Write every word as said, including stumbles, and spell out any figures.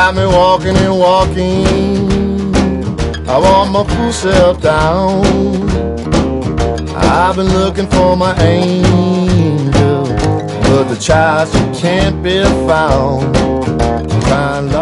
got me walking and walking. I want my full self down. I've been looking for my angel, but the child, she can't be found. I'm trying